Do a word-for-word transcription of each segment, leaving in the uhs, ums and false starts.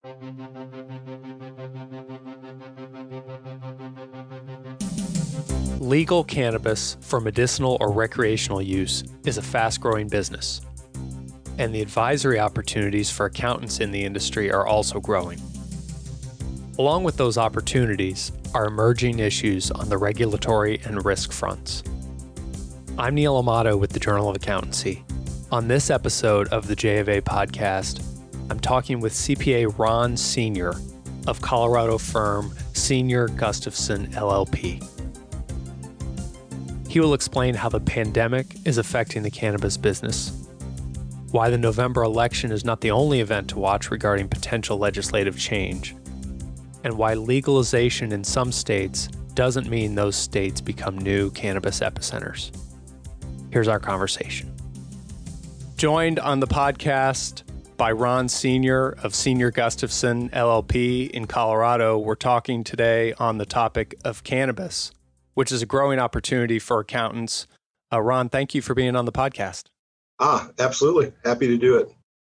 Legal cannabis for medicinal or recreational use is a fast-growing business, and the advisory opportunities for accountants in the industry are also growing. Along with those opportunities are emerging issues on the regulatory and risk fronts. I'm Neil Amato with the Journal of Accountancy. On this episode of the J of A podcast, I'm talking with C P A Ron Senior of Colorado firm Senior Gustafson L L P. He will explain how the pandemic is affecting the cannabis business, why the November election is not the only event to watch regarding potential legislative change, and why legalization in some states doesn't mean those states become new cannabis epicenters. Here's our conversation. Joined on the podcast by Ron Senior of Senior Gustafson L L P in Colorado. We're talking today on the topic of cannabis, which is a growing opportunity for accountants. Uh, Ron, thank you for being on the podcast. Ah, absolutely. Happy to do it.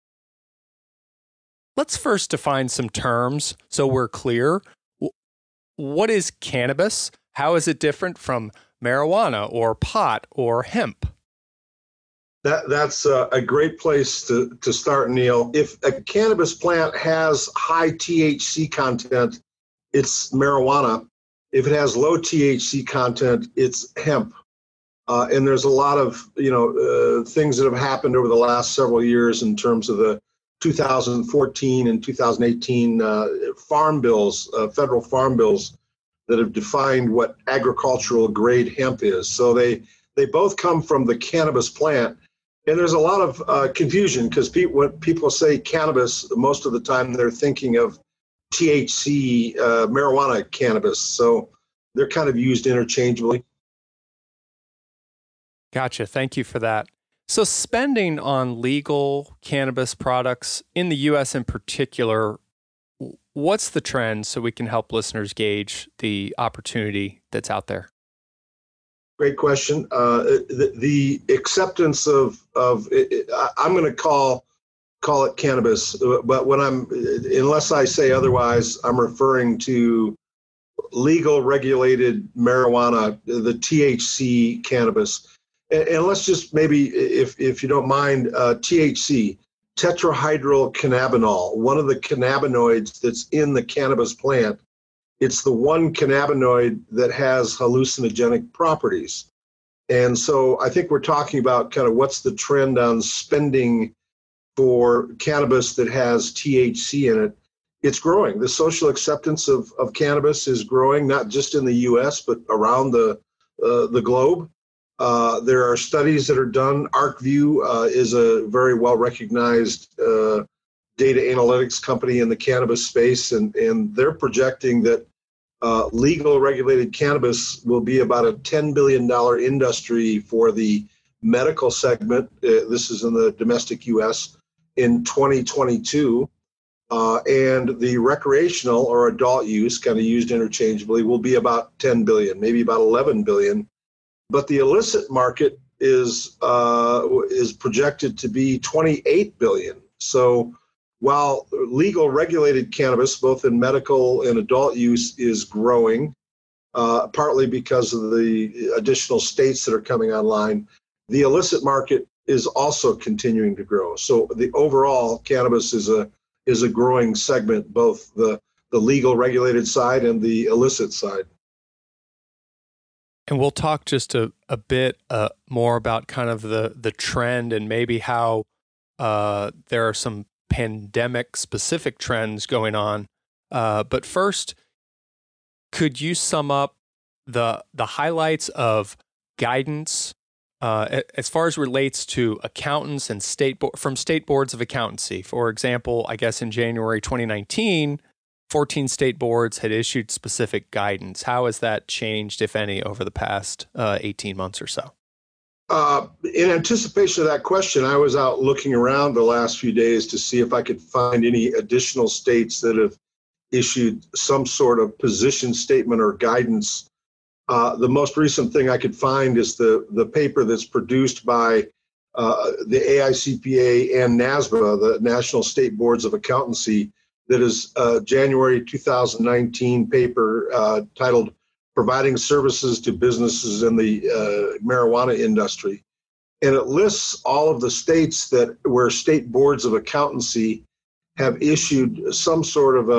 Let's first define some terms so we're clear. What is cannabis? How is it different from marijuana or pot or hemp? That That's a, a great place to, to start, Neil. If a cannabis plant has high T H C content, it's marijuana. If it has low T H C content, it's hemp. Uh, and there's a lot of, you know, uh, things that have happened over the last several years in terms of the two thousand fourteen and two thousand eighteen uh, farm bills, uh, federal farm bills that have defined what agricultural grade hemp is. So they, they both come from the cannabis plant. And there's a lot of uh, confusion because pe- when people say cannabis, most of the time they're thinking of T H C, uh, marijuana cannabis. So they're kind of used interchangeably. Gotcha. Thank you for that. So spending on legal cannabis products in the U S in particular, what's the trend so we can help listeners gauge the opportunity that's out there? Great question. Uh, the, the acceptance of, of it, I'm going to call call it cannabis, but when I'm, unless I say otherwise, I'm referring to legal regulated marijuana, the T H C cannabis. And, and let's just maybe, if if you don't mind, uh, T H C, tetrahydrocannabinol, one of the cannabinoids that's in the cannabis plant. It's the one cannabinoid that has hallucinogenic properties. And so I think we're talking about kind of what's the trend on spending for cannabis that has T H C in it. It's growing. The social acceptance of, of cannabis is growing, not just in the U S, but around the uh, the globe. Uh, there are studies that are done. ArcView uh, is a very well-recognized uh, data analytics company in the cannabis space, and, and they're projecting that uh, legal regulated cannabis will be about a ten billion dollars industry for the medical segment. Uh, this is in the domestic U S in twenty twenty-two. Uh, and the recreational or adult use, kind of used interchangeably, will be about ten billion dollars, maybe about eleven billion dollars. But the illicit market is uh, is projected to be twenty-eight billion dollars. So while legal regulated cannabis, both in medical and adult use, is growing, uh, partly because of the additional states that are coming online, the illicit market is also continuing to grow. So the overall cannabis is a is a growing segment, both the, the legal regulated side and the illicit side. And we'll talk just a, a bit uh, more about kind of the, the trend and maybe how uh, there are some pandemic specific trends going on. Uh, but first, could you sum up the the highlights of guidance uh, as far as relates to accountants and state bo- from state boards of accountancy? For example, I guess in January twenty nineteen, fourteen state boards had issued specific guidance. How has that changed, if any, over the past uh, eighteen months or so? Uh, in anticipation of that question, I was out looking around the last few days to see if I could find any additional states that have issued some sort of position statement or guidance. Uh, the most recent thing I could find is the, the paper that's produced by uh, the A I C P A and NASBA, the National State Boards of Accountancy, that is uh, January two thousand nineteen paper uh, titled Providing Services to Businesses in the uh, Marijuana Industry. And it lists all of the states that where state boards of accountancy have issued some sort of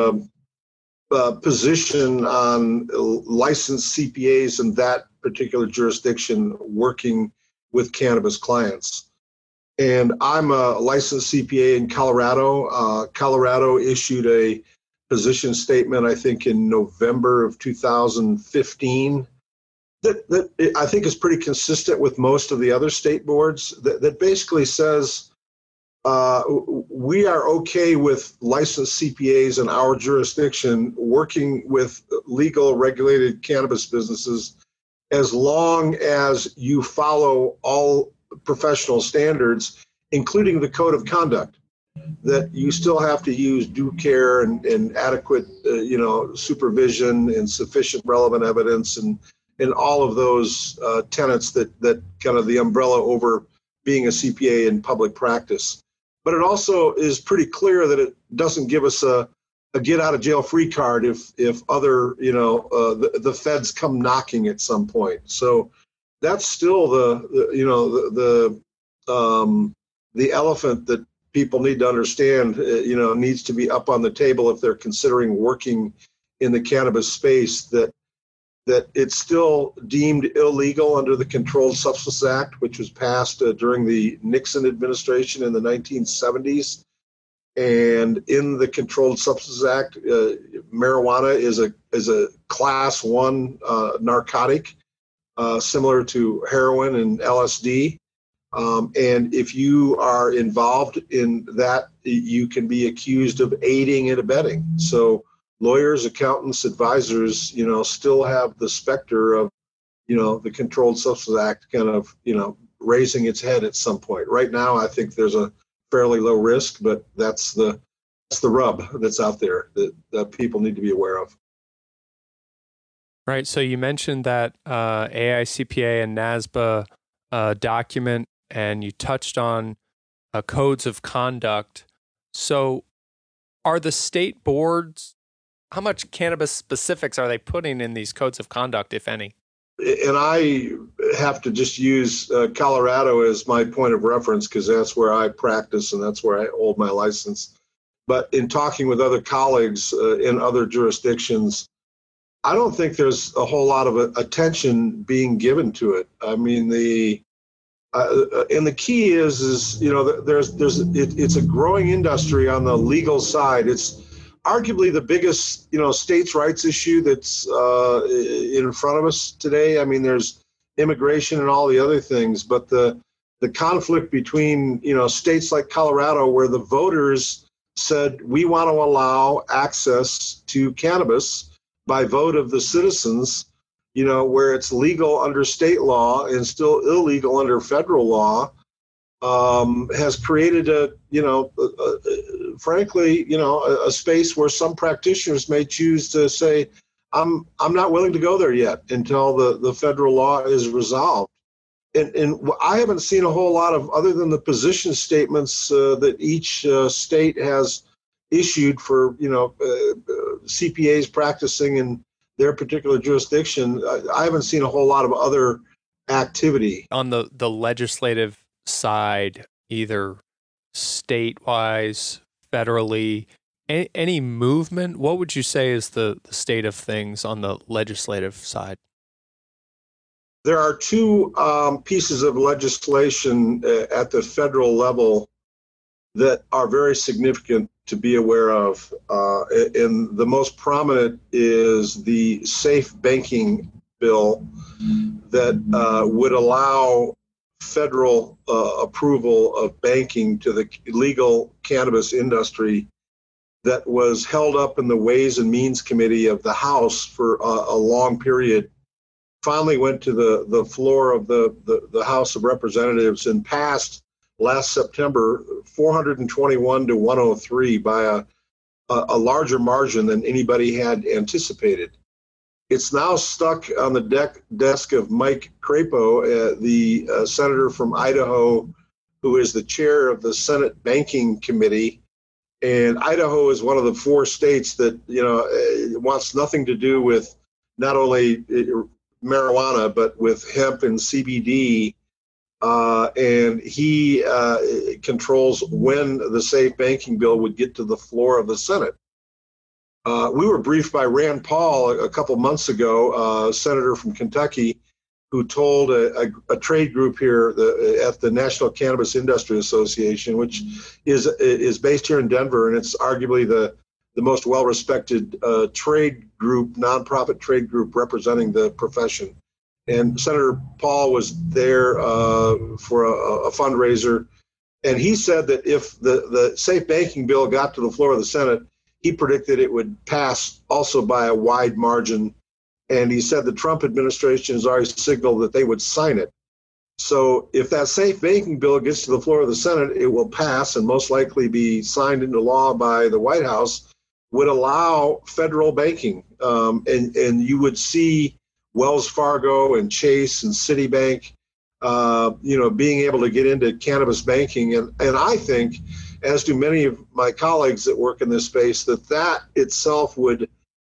a, a position on licensed C P As in that particular jurisdiction working with cannabis clients. And I'm a licensed C P A in Colorado. Uh, Colorado issued a position statement, I think, in November of two thousand fifteen. That, that I think is pretty consistent with most of the other state boards that, that basically says uh, we are okay with licensed C P As in our jurisdiction working with legal regulated cannabis businesses as long as you follow all professional standards, including the code of conduct, that you still have to use due care and, and adequate uh, you know, supervision and sufficient relevant evidence and and all of those uh, tenets that, that kind of the umbrella over being a C P A in public practice. But it also is pretty clear that it doesn't give us a, a get out of jail free card if if other, you know, uh, the, the feds come knocking at some point. So that's still the, the you know, the, the, um, the elephant that people need to understand, uh, you know, needs to be up on the table if they're considering working in the cannabis space, that that it's still deemed illegal under the Controlled Substances Act, which was passed uh, during the Nixon administration in the nineteen seventies. And in the Controlled Substances Act, uh, marijuana is a is a class one uh, narcotic, uh, similar to heroin and L S D. Um, and if you are involved in that, you can be accused of aiding and abetting. So lawyers, accountants, advisors, you know, still have the specter of, you know, the Controlled Substances Act kind of, you know, raising its head at some point. Right now, I think there's a fairly low risk, but that's the that's the rub that's out there that, that people need to be aware of. Right. So you mentioned that uh, A I C P A and NASBA uh, document, and you touched on uh, codes of conduct. So are the state boards, how much cannabis specifics are they putting in these codes of conduct, if any? And I have to just use uh, Colorado as my point of reference because that's where I practice and that's where I hold my license. But in talking with other colleagues uh, in other jurisdictions, I don't think there's a whole lot of attention being given to it. I mean, the uh, and the key is, is you know, there's there's it, it's a growing industry on the legal side. It's arguably the biggest, you know, states' rights issue that's uh, in front of us today. I mean, there's immigration and all the other things, but the the conflict between, you know, states like Colorado, where the voters said we want to allow access to cannabis by vote of the citizens, you know, where it's legal under state law and still illegal under federal law, um, has created a, you know, a, a, frankly, you know, a, a space where some practitioners may choose to say, I'm I'm not willing to go there yet until the, the federal law is resolved. And, and I haven't seen a whole lot of, other than the position statements uh, that each uh, state has issued for, you know, uh, uh, C P As practicing in their particular jurisdiction. I, I haven't seen a whole lot of other activity. On the, the legislative side, either state-wise, federally, any, any movement? What would you say is the, the state of things on the legislative side? There are two um, pieces of legislation uh, at the federal level that are very significant to be aware of. Uh, and the most prominent is the SAFE Banking Bill that uh, would allow federal uh, approval of banking to the legal cannabis industry that was held up in the Ways and Means Committee of the House for a, a long period. Finally went to the, the floor of the, the, the House of Representatives and passed last September four hundred twenty-one to one oh three by a, a, a larger margin than anybody had anticipated. It's now stuck on the deck, desk of Mike Crapo, uh, the uh, senator from Idaho, who is the chair of the Senate Banking Committee. And Idaho is one of the four states that, you know, wants nothing to do with not only marijuana, but with hemp and C B D. Uh, and he uh, controls when the safe banking bill would get to the floor of the Senate. Uh, we were briefed by Rand Paul a, a couple months ago, uh, senator from Kentucky, who told a, a, a trade group here the, at the National Cannabis Industry Association, which is is based here in Denver, and it's arguably the the most well-respected uh, trade group, nonprofit trade group representing the profession. And Senator Paul was there uh, for a, a fundraiser, and he said that if the, the safe banking bill got to the floor of the Senate, he predicted it would pass also by a wide margin. And he said the Trump administration has already signaled that they would sign it. So if that safe banking bill gets to the floor of the Senate, it will pass and most likely be signed into law by the White House, would allow federal banking. Um, and, and you would see Wells Fargo and Chase and Citibank, uh, you know, being able to get into cannabis banking. And, and I think, as do many of my colleagues that work in this space, that that itself would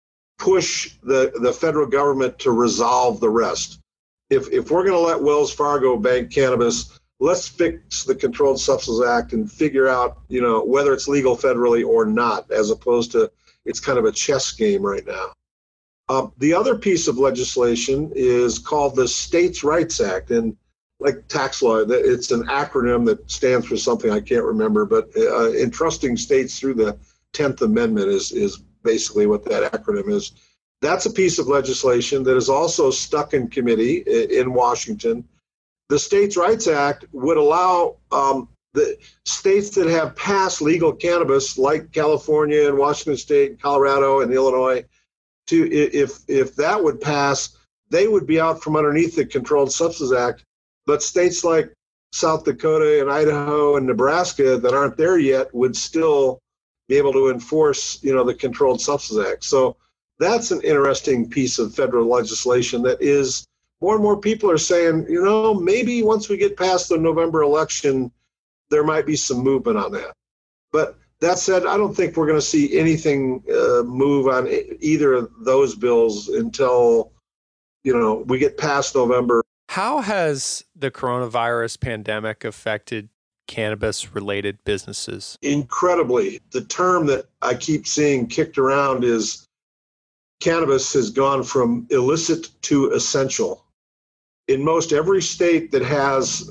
push the, the federal government to resolve the rest. If if we're going to let Wells Fargo bank cannabis, let's fix the Controlled Substances Act and figure out, you know, whether it's legal federally or not, as opposed to it's kind of a chess game right now. Uh, the other piece of legislation is called the States' Rights Act, and like tax law, it's an acronym that stands for something I can't remember, but uh, entrusting states through the tenth Amendment is is basically what that acronym is. That's a piece of legislation that is also stuck in committee in Washington. The States' Rights Act would allow um, the states that have passed legal cannabis, like California and Washington State, and Colorado and Illinois, to if if that would pass, they would be out from underneath the Controlled Substances Act. But states like South Dakota and Idaho and Nebraska that aren't there yet would still be able to enforce, you know, the Controlled Substances Act. So that's an interesting piece of federal legislation that is, more and more people are saying, you know, maybe once we get past the November election, there might be some movement on that. But that said, I don't think we're going to see anything uh, move on either of those bills until, you know, we get past November. How has the coronavirus pandemic affected cannabis-related businesses? Incredibly. The term that I keep seeing kicked around is cannabis has gone from illicit to essential. In most every state that has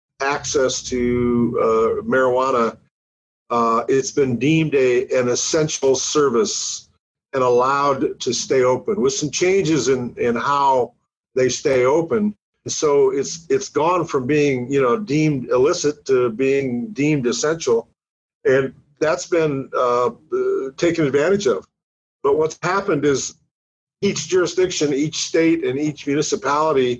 access to uh, marijuana, uh, it's been deemed a, an essential service and allowed to stay open with some changes in, in how they stay open. So it's it's gone from being, you know, deemed illicit to being deemed essential, and that's been uh, taken advantage of. But what's happened is each jurisdiction, each state, and each municipality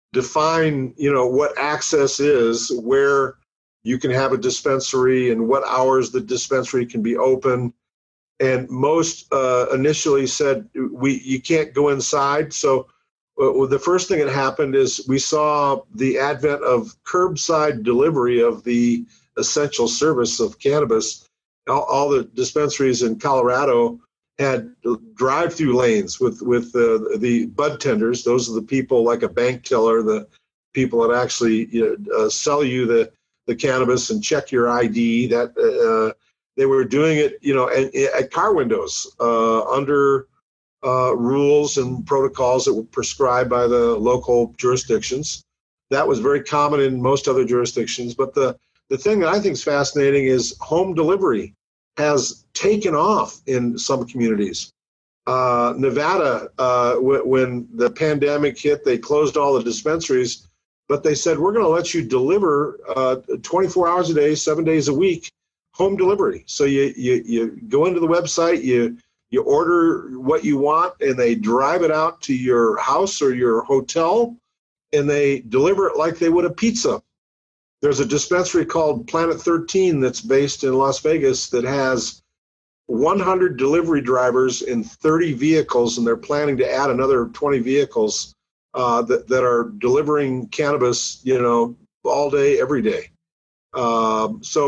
define, you know, what access is, where you can have a dispensary, and what hours the dispensary can be open. And most uh, initially said we you can't go inside, so. Well, the first thing that happened is we saw the advent of curbside delivery of the essential service of cannabis. All, all the dispensaries in Colorado had drive-through lanes with with uh, the bud tenders. Those are the people like a bank teller, the people that actually, you know, uh, sell you the the cannabis and check your I D. That uh, they were doing it, you know, at, at car windows uh, under. Uh, rules and protocols that were prescribed by the local jurisdictions. That was very common in most other jurisdictions. But the, the thing that I think is fascinating is home delivery has taken off in some communities. Uh, Nevada, uh, w- when the pandemic hit, they closed all the dispensaries, but they said, we're going to let you deliver uh, twenty-four hours a day, seven days a week, home delivery. So you, you, you go into the website, you You order what you want, and they drive it out to your house or your hotel, and they deliver it like they would a pizza. There's a dispensary called Planet thirteen that's based in Las Vegas that has one hundred delivery drivers in thirty vehicles, and they're planning to add another twenty vehicles uh, that, that are delivering cannabis, you know, all day, every day. Um, so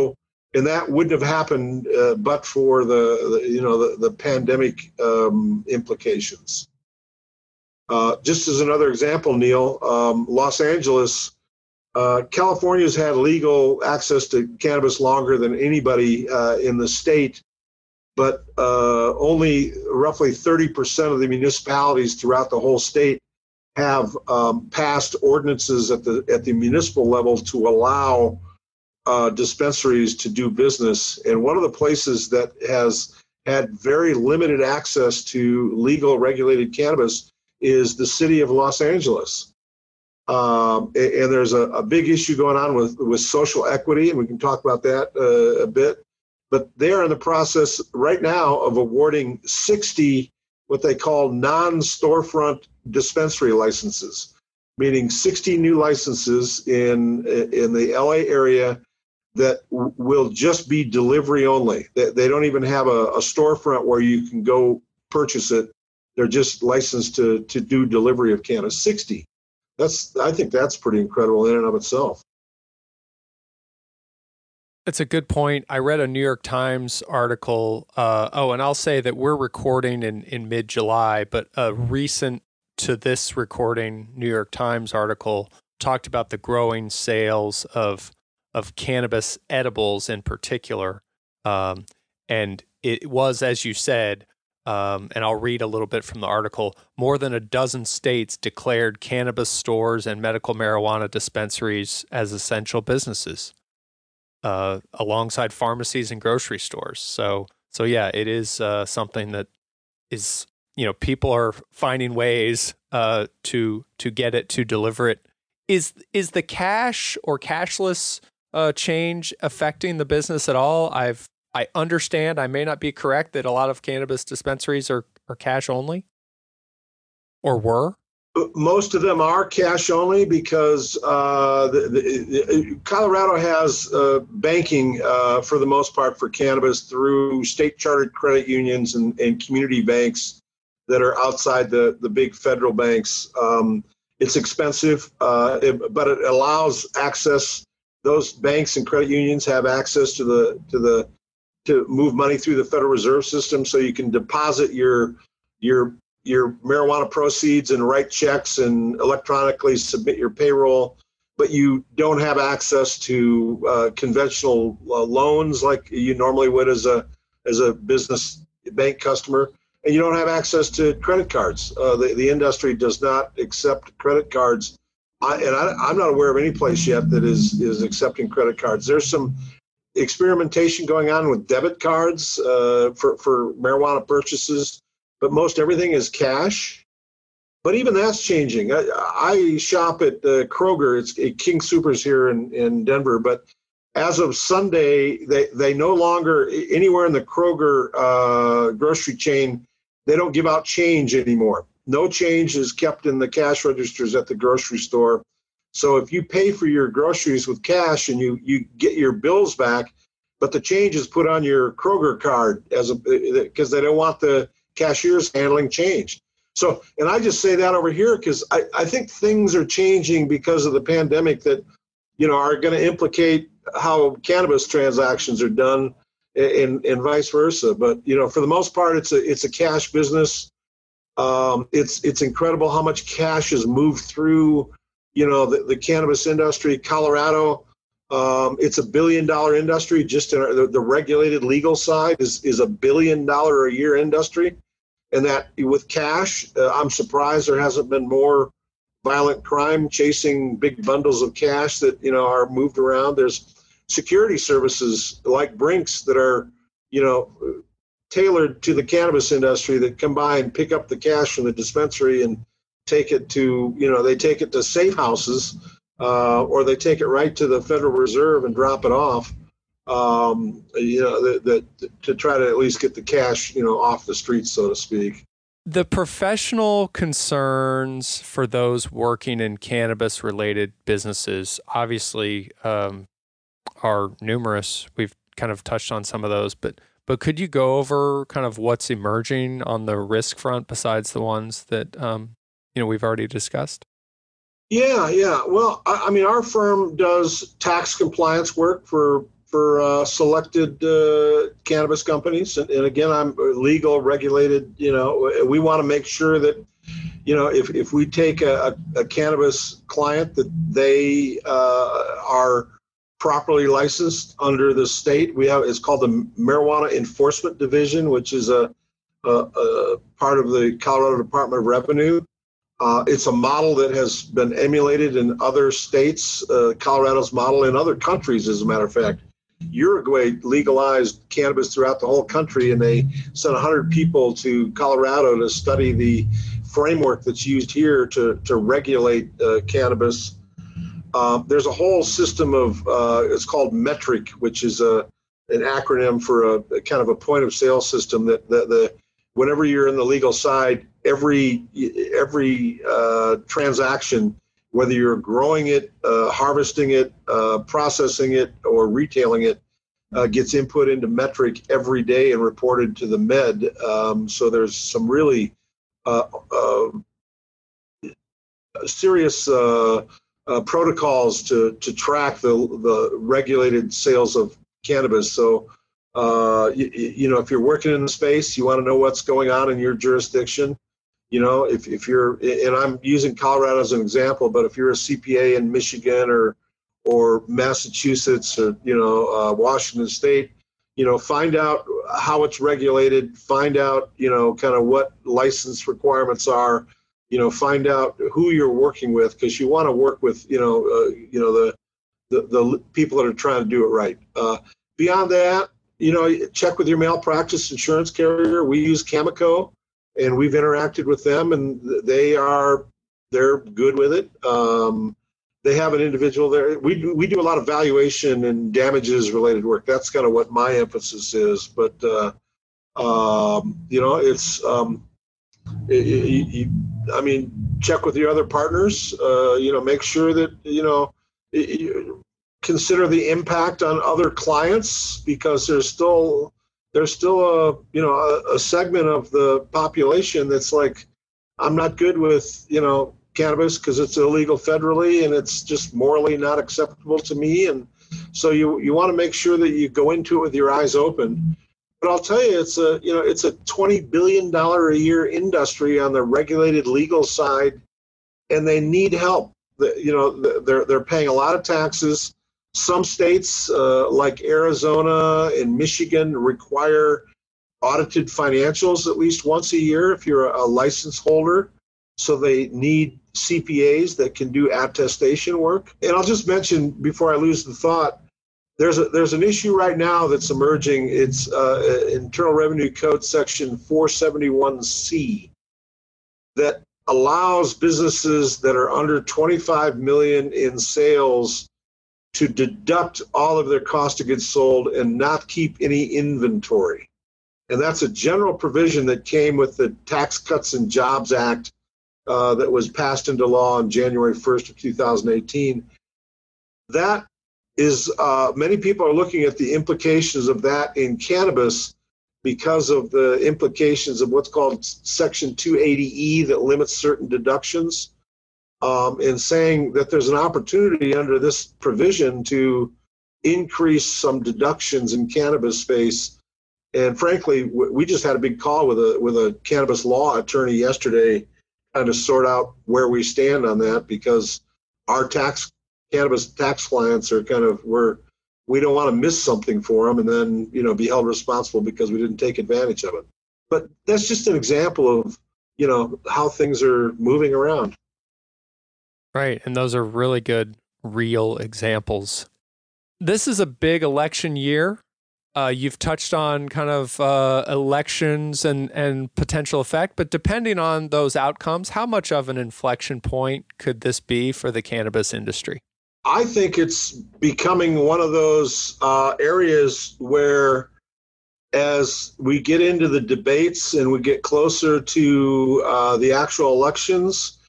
And that wouldn't have happened uh, but for the, the you know the, the pandemic um, implications. Uh, just as another example, Neil, um, Los Angeles, uh, California's had legal access to cannabis longer than anybody uh, in the state, but uh, only roughly thirty percent of the municipalities throughout the whole state have um, passed ordinances at the at the municipal level to allow Uh, dispensaries to do business. And one of the places that has had very limited access to legal regulated cannabis is the city of Los Angeles. Um, and, and there's a, a big issue going on with, with social equity, and we can talk about that uh, a bit. But they're in the process right now of awarding sixty what they call non-storefront dispensary licenses, meaning sixty new licenses in in the L A area that w- will just be delivery only. They, they don't even have a, a storefront where you can go purchase it. They're just licensed to to do delivery of cannabis. sixty. That's I think that's pretty incredible in and of itself. That's a good point. I read a New York Times article. Uh, oh, and I'll say that we're recording in, in mid-July, but a recent to this recording New York Times article talked about the growing sales of of cannabis edibles in particular. Um, and it was, as you said, um, and I'll read a little bit from the article, more than a dozen states declared cannabis stores and medical marijuana dispensaries as essential businesses, uh, alongside pharmacies and grocery stores. So, so yeah, it is uh, something that is, you know, people are finding ways uh, to to get it, to deliver it. Is is the cash or cashless uh, change affecting the business at all? I've I understand, I may not be correct, that a lot of cannabis dispensaries are, are cash only, or were. Most of them are cash only because uh, the, the, Colorado has uh, banking uh, for the most part for cannabis through state chartered credit unions and, and community banks that are outside the, the big federal banks. Um, it's expensive, uh, it, but it allows access. Those banks and credit unions have access to the to the to move money through the Federal Reserve System, so you can deposit your your your marijuana proceeds and write checks and electronically submit your payroll, but you don't have access to uh, conventional uh, loans like you normally would as a as a business bank customer, and you don't have access to credit cards. Uh, the, the industry does not accept credit cards, I, and I, I'm not aware of any place yet that is is accepting credit cards. There's some experimentation going on with debit cards uh, for, for marijuana purchases, but most everything is cash. But even that's changing. I, I shop at uh, Kroger. It's at King Soopers here in, in Denver. But as of Sunday, they, they no longer, anywhere in the Kroger uh, grocery chain, they don't give out change anymore. No change is kept in the cash registers at the grocery store. So if you pay for your groceries with cash and you, you get your bills back, but the change is put on your Kroger card as a because they don't want the cashiers handling change. So, and I just say that over here because I, I think things are changing because of the pandemic that, you know, are going to implicate how cannabis transactions are done and, and vice versa. But, you know, for the most part, it's a it's a cash business. Um, it's it's incredible how much cash is moved through, you know, the, the cannabis industry. Colorado, um, it's a billion dollar industry. Just in our, the, the regulated legal side is is a billion dollar a year industry. And that with cash, uh, I'm surprised there hasn't been more violent crime chasing big bundles of cash that, you know, are moved around. There's security services like Brinks that are, you know, tailored to the cannabis industry that come by and pick up the cash from the dispensary and take it to, you know, they take it to safe houses uh, or they take it right to the Federal Reserve and drop it off. Um, you know, that, that to try to at least get the cash, you know, off the streets, so to speak. The professional concerns for those working in cannabis-related businesses obviously um, are numerous. We've kind of touched on some of those, but but could you go over kind of what's emerging on the risk front besides the ones that um, you know we've already discussed? Yeah, yeah. Well, I, I mean, our firm does tax compliance work for for uh, selected uh, cannabis companies. And, and again, I'm legal, regulated. You know, we want to make sure that, you know, if, if we take a, a cannabis client, that they uh, are properly licensed under the state. We have, it's called the Marijuana Enforcement Division, which is a, a, a part of the Colorado Department of Revenue. Uh, it's a model that has been emulated in other states, uh, Colorado's model in other countries, as a matter of fact. Uruguay legalized cannabis throughout the whole country, and they sent one hundred people to Colorado to study the framework that's used here to, to regulate uh, cannabis. Uh, there's a whole system of, uh, it's called METRIC, which is a, an acronym for a, a kind of a point of sale system that the, the whenever you're in the legal side, every every uh, transaction, whether you're growing it, uh, harvesting it, uh, processing it, or retailing it, uh, gets input into METRIC every day and reported to the Med. Um, so there's some really uh, uh, serious uh, uh, protocols to to track the the regulated sales of cannabis. So. Uh, you, you know, if you're working in the space, you want to know what's going on in your jurisdiction. You know, if, if you're, and I'm using Colorado as an example, but if you're a C P A in Michigan or or Massachusetts or, you know, uh, Washington State, you know, find out how it's regulated, find out, you know, kind of what license requirements are, you know, find out who you're working with, because you want to work with, you know, uh, you know, the, the, the people that are trying to do it right. Uh, beyond that, you know, check with your malpractice insurance carrier. We use Cameco, and we've interacted with them, and they are they're good with it. Um, they have an individual there. We do, we do a lot of valuation and damages related work. That's kind of what my emphasis is. But uh, um, you know, it's um, it, it, it, I mean, check with your other partners. Uh, you know, make sure that you know. It, consider the impact on other clients, because there's still there's still a you know a, a segment of the population that's like, I'm not good with you know cannabis because it's illegal federally and it's just morally not acceptable to me. And so you you want to make sure that you go into it with your eyes open. But I'll tell you, it's a you know it's a twenty billion dollars a year industry on the regulated legal side, and they need help. The, you know they're they're paying a lot of taxes. Some states, uh, like Arizona and Michigan, require audited financials at least once a year if you're a, a license holder. So they need C P As that can do attestation work. And I'll just mention, before I lose the thought, there's a, there's an issue right now that's emerging. It's uh, Internal Revenue Code Section four seventy-one C that allows businesses that are under twenty-five million in sales to deduct all of their cost of goods sold and not keep any inventory. And that's a general provision that came with the Tax Cuts and Jobs Act uh, that was passed into law on January first of two thousand eighteen. That is, uh, many people are looking at the implications of that in cannabis because of the implications of what's called Section two eighty E that limits certain deductions. Um, and saying that there's an opportunity under this provision to increase some deductions in cannabis space. And frankly, we just had a big call with a with a cannabis law attorney yesterday, trying to sort out where we stand on that, because our tax cannabis tax clients are kind of we're we don't want to miss something for them and then you know be held responsible because we didn't take advantage of it. But that's just an example of you know how things are moving around. Right, and those are really good, real examples. This is a big election year. Uh, you've touched on kind of uh, elections and, and potential effect, but depending on those outcomes, how much of an inflection point could this be for the cannabis industry? I think it's becoming one of those uh, areas where, as we get into the debates and we get closer to uh, the actual elections,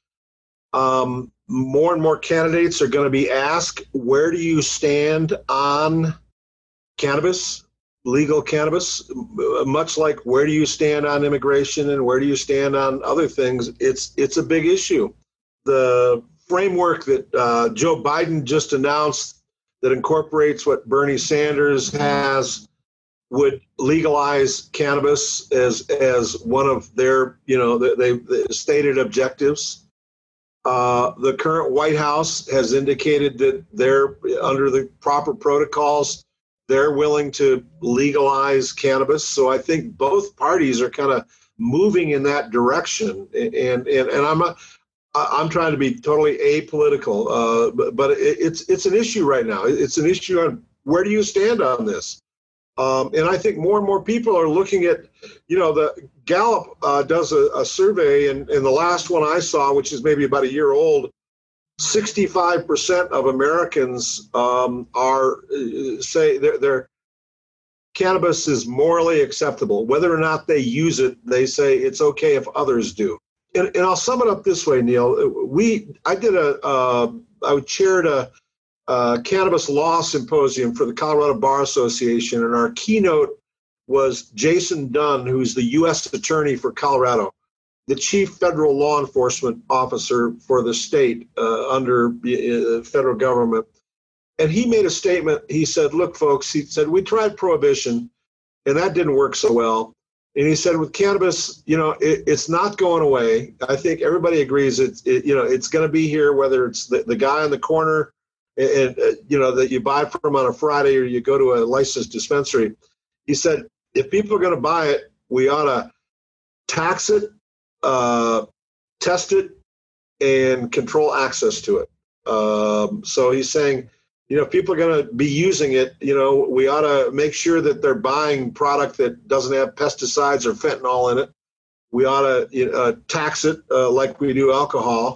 um, more and more candidates are going to be asked, where do you stand on cannabis, legal cannabis? Much like where do you stand on immigration and where do you stand on other things? It's it's a big issue. The framework that uh, Joe Biden just announced that incorporates what Bernie Sanders has would legalize cannabis as as one of their, you know, they, they stated objectives. Uh, the current White House has indicated that they're under the proper protocols. They're willing to legalize cannabis. So I think both parties are kind of moving in that direction. And and and I'm not, I'm trying to be totally apolitical, uh, but, but it, it's it's an issue right now. It's an issue on where do you stand on this? Um, and I think more and more people are looking at, you know, the Gallup uh, does a, a survey, and, and the last one I saw, which is maybe about a year old, sixty-five percent of Americans um, are uh, say their, their cannabis is morally acceptable. Whether or not they use it, they say it's okay if others do. And, and I'll sum it up this way, Neil. We I did a uh, I chaired a Uh, cannabis law symposium for the Colorado Bar Association, and our keynote was Jason Dunn, who's the U S Attorney for Colorado, the Chief Federal Law Enforcement Officer for the state uh, under the uh, federal government. And he made a statement. He said, look, folks, he said, we tried prohibition, and that didn't work so well. And he said, with cannabis, you know, it, it's not going away. I think everybody agrees it's, it, you know, it's going to be here, whether it's the, the guy on the corner and, uh, you know, that you buy from on a Friday or you go to a licensed dispensary. He said, if people are going to buy it, we ought to tax it, uh, test it, and control access to it. Um, so he's saying, you know, if people are going to be using it, you know, we ought to make sure that they're buying product that doesn't have pesticides or fentanyl in it. We ought to you know, uh, tax it uh, like we do alcohol.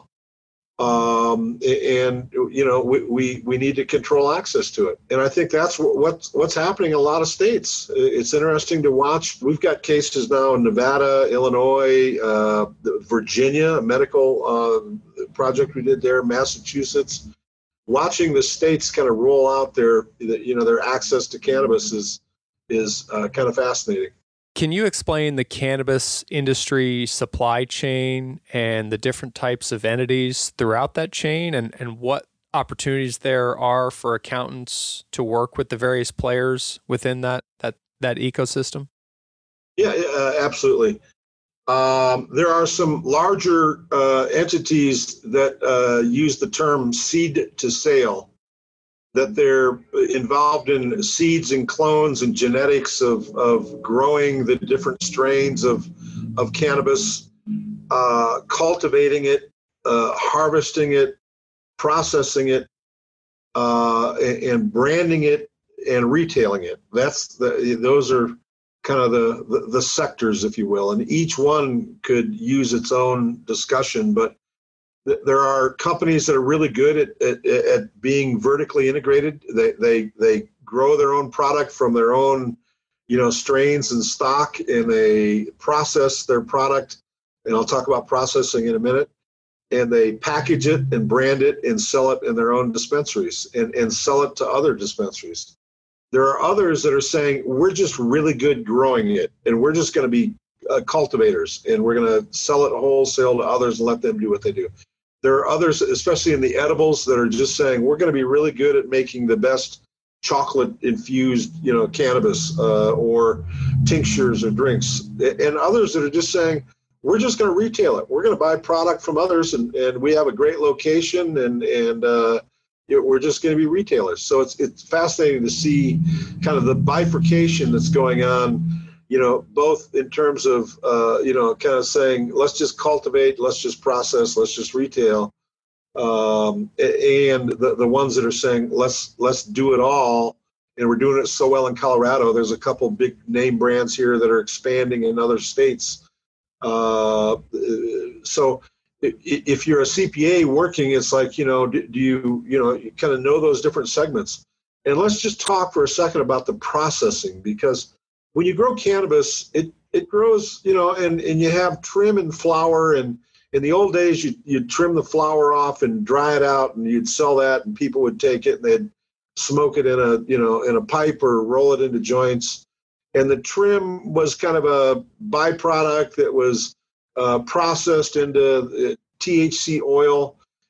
Um, and, you know, we, we, we need to control access to it. And I think that's what, what's, what's happening in a lot of states. It's interesting to watch. We've got cases now in Nevada, Illinois, uh, Virginia, a medical uh, project we did there, Massachusetts. Watching the states kind of roll out their, you know, their access to cannabis is, is uh, kind of fascinating. Can you explain the cannabis industry supply chain and the different types of entities throughout that chain, and, and what opportunities there are for accountants to work with the various players within that that, that ecosystem? Yeah, uh, absolutely. Um, there are some larger uh, entities that uh, use the term seed to sale, that they're involved in seeds and clones and genetics of, of growing the different strains of, of cannabis, uh, cultivating it, uh, harvesting it, processing it, uh, and, and branding it and retailing it. That's the, those are kind of the, the, the sectors, if you will, and each one could use its own discussion, but there are companies that are really good at, at, at being vertically integrated. They, they they grow their own product from their own, you know, strains and stock, and they process their product. And I'll talk about processing in a minute. And they package it and brand it and sell it in their own dispensaries and, and sell it to other dispensaries. There are others that are saying, we're just really good growing it, and we're just going to be uh, cultivators, and we're going to sell it wholesale to others and let them do what they do. There are others, especially in the edibles, that are just saying, we're going to be really good at making the best chocolate-infused, you know, cannabis uh, or tinctures or drinks. And others that are just saying, we're just going to retail it. We're going to buy product from others, and, and we have a great location, and, and uh, you know, we're just going to be retailers. So it's it's fascinating to see kind of the bifurcation that's going on, you know, both in terms of, uh, you know, kind of saying, let's just cultivate, let's just process, let's just retail. Um, and the, the ones that are saying, let's, let's do it all. And we're doing it so well in Colorado. There's a couple big name brands here that are expanding in other states. Uh, so if you're a C P A working, it's like, you know, do, do you, you know, you kind of know those different segments. And let's just talk for a second about the processing, because when you grow cannabis, it, it grows, you know, and, and you have trim and flower. And in the old days, you, you'd trim the flower off and dry it out, and you'd sell that, and people would take it and they'd smoke it in a, you know, in a pipe or roll it into joints. And the trim was kind of a byproduct that was uh, processed into T H C oil.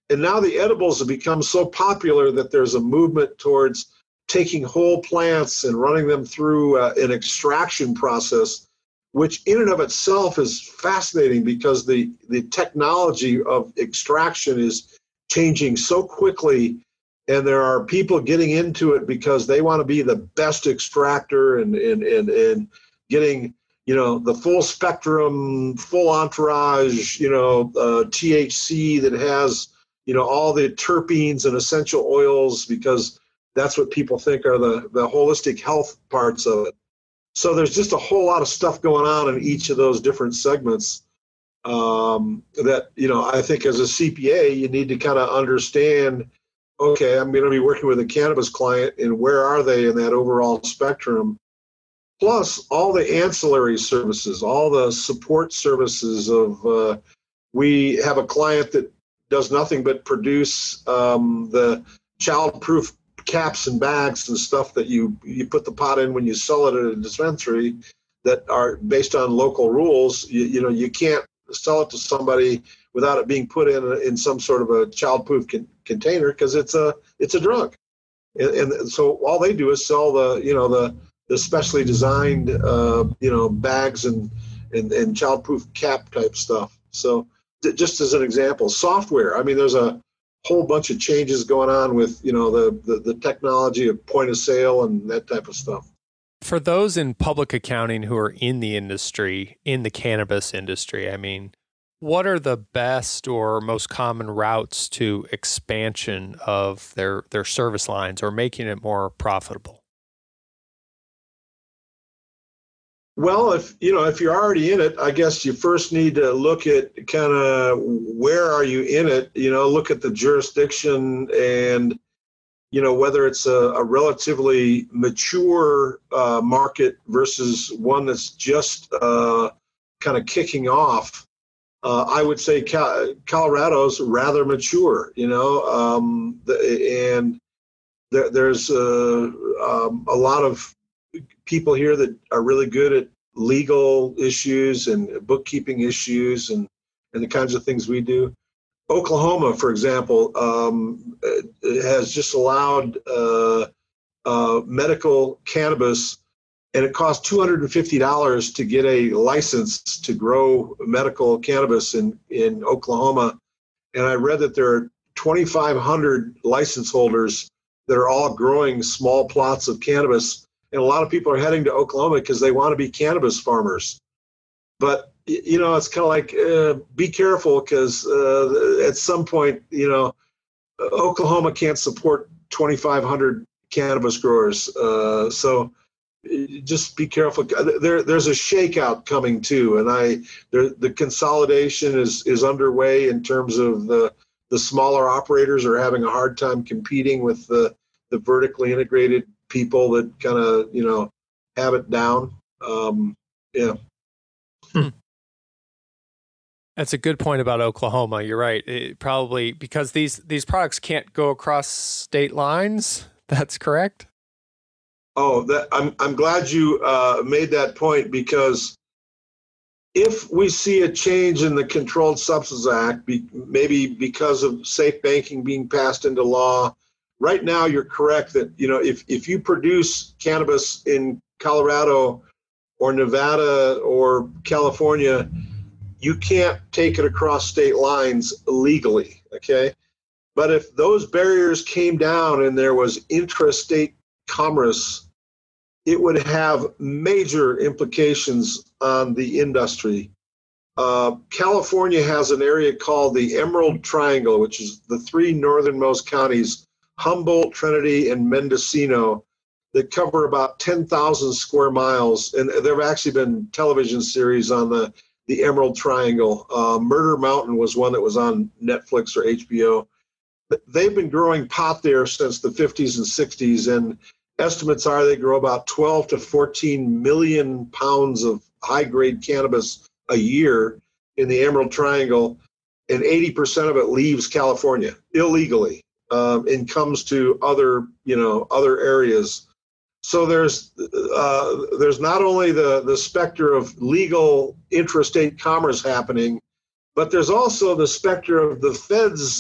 And now the edibles have become so popular that there's a movement towards taking whole plants and running them through uh, an extraction process, which in and of itself is fascinating because the, the technology of extraction is changing so quickly, and there are people getting into it because they want to be the best extractor and, and, and, and getting, you know, the full spectrum, full entourage, you know, uh, T H C that has, you know, all the terpenes and essential oils, because that's what people think are the, the holistic health parts of it. So there's just a whole lot of stuff going on in each of those different segments um, that, you know, I think as a C P A, you need to kind of understand, okay, I'm going to be working with a cannabis client, and where are they in that overall spectrum? Plus all the ancillary services, all the support services of, uh, we have a client that does nothing but produce um, the child-proof caps and bags and stuff that you, you put the pot in when you sell it at a dispensary that are based on local rules. You, you know, you can't sell it to somebody without it being put in a, in some sort of a child-proof con- container because it's a it's a drug. And, and so all they do is sell the, you know, the the specially designed, uh, you know, bags and, and, and child-proof cap type stuff. So th- just as an example, software, I mean, there's a whole bunch of changes going on with, you know, the, the, the technology of point of sale and that type of stuff. For those in public accounting who are in the industry, in the cannabis industry, I mean, what are the best or most common routes to expansion of their, their service lines or making it more profitable? Well, if you know, if you're already in it, I guess you first need to look at kind of where are you in it. You know, look at the jurisdiction and, you know, whether it's a, a relatively mature uh, market versus one that's just uh, kind of kicking off. Uh, I would say Cal- Colorado's rather mature. You know, um, the, and there, there's uh, um, a lot of people here that are really good at legal issues and bookkeeping issues and, and the kinds of things we do. Oklahoma, for example, um, has just allowed uh, uh, medical cannabis, and it costs two hundred fifty dollars to get a license to grow medical cannabis in, in Oklahoma. And I read that there are twenty-five hundred license holders that are all growing small plots of cannabis. And a lot of people are heading to Oklahoma because they want to be cannabis farmers. But, you know, it's kind of like, uh, be careful because uh, at some point, you know, Oklahoma can't support twenty-five hundred cannabis growers. Uh, so just be careful. There, there's a shakeout coming too. And I, there, the consolidation is, is underway in terms of the, the smaller operators are having a hard time competing with the, the vertically integrated people that kind of, you know, have it down. Um, yeah. Hmm. That's a good point about Oklahoma. You're right. It probably because these these products can't go across state lines. That's correct. Oh, that I'm I'm glad you uh, made that point, because if we see a change in the Controlled Substances Act, be, maybe because of safe banking being passed into law, right now you're correct that, you know, if if you produce cannabis in Colorado or Nevada or California, you can't take it across state lines illegally, okay? But if those barriers came down and there was intrastate commerce, it would have major implications on the industry. Uh, California has an area called the Emerald Triangle, which is the three northernmost counties, Humboldt, Trinity, and Mendocino, that cover about ten thousand square miles. And there have actually been television series on the, the Emerald Triangle. Uh, Murder Mountain was one that was on Netflix or H B O. But they've been growing pot there since the fifties and sixties, and estimates are they grow about twelve to fourteen million pounds of high-grade cannabis a year in the Emerald Triangle, and eighty percent of it leaves California illegally um, and comes to other, you know, other areas. So there's uh, there's not only the, the specter of legal intrastate commerce happening, but there's also the specter of the feds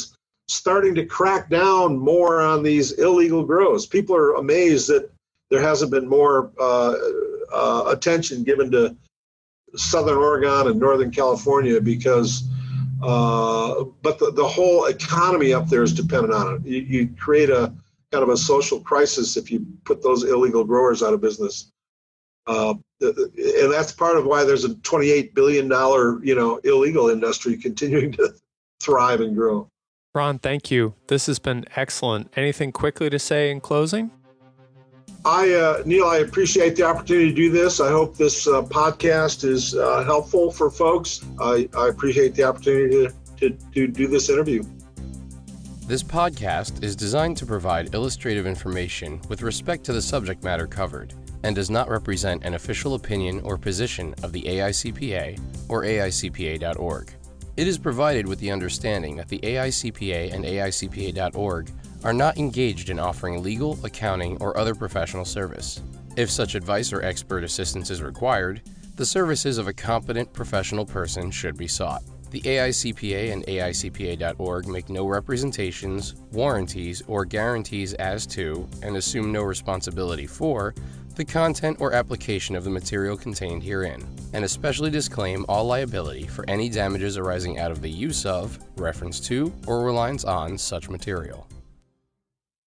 starting to crack down more on these illegal grows. People are amazed that there hasn't been more uh, uh, attention given to Southern Oregon and Northern California because, uh, but the, the whole economy up there is dependent on it. You, you create a kind of a social crisis if you put those illegal growers out of business. Uh, and that's part of why there's a twenty-eight billion dollars, you know, illegal industry continuing to thrive and grow. Ron, thank you. This has been excellent. Anything quickly to say in closing? I, uh, Neil, I appreciate the opportunity to do this. I hope this uh, podcast is uh, helpful for folks. I, I appreciate the opportunity to, to, to do this interview. This podcast is designed to provide illustrative information with respect to the subject matter covered and does not represent an official opinion or position of the A I C P A or A I C P A dot org. It is provided with the understanding that the A I C P A and A I C P A dot org are not engaged in offering legal, accounting, or other professional service. If such advice or expert assistance is required, the services of a competent professional person should be sought. The A I C P A and A I C P A dot org make no representations, warranties, or guarantees as to, and assume no responsibility for, the content or application of the material contained herein, and especially disclaim all liability for any damages arising out of the use of, reference to, or reliance on such material.